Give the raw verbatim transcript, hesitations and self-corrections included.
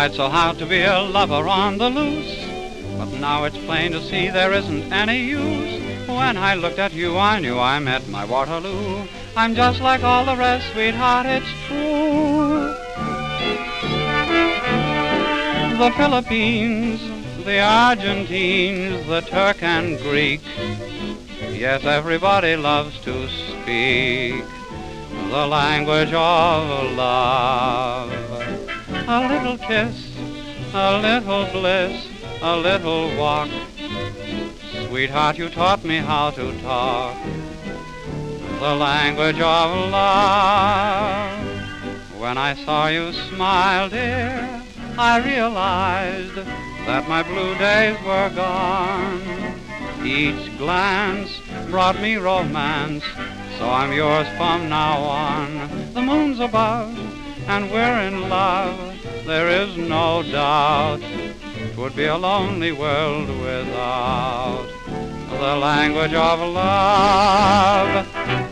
tried so hard to be a lover on the loose, but now it's plain to see there isn't any use. When I looked at you, I knew I met my Waterloo. I'm just like all the rest, sweetheart, it's true. The Philippines, the Argentines, the Turk and Greek, yes, everybody loves to speak the language of love. A little kiss, a little bliss, a little walk. Sweetheart, you taught me how to talk the language of love. When I saw you smile, dear, I realized that my blue days were gone. Each glance brought me romance, so I'm yours from now on. The moon's above, and we're in love, there is no doubt. 'Twould be a lonely world without the language of love.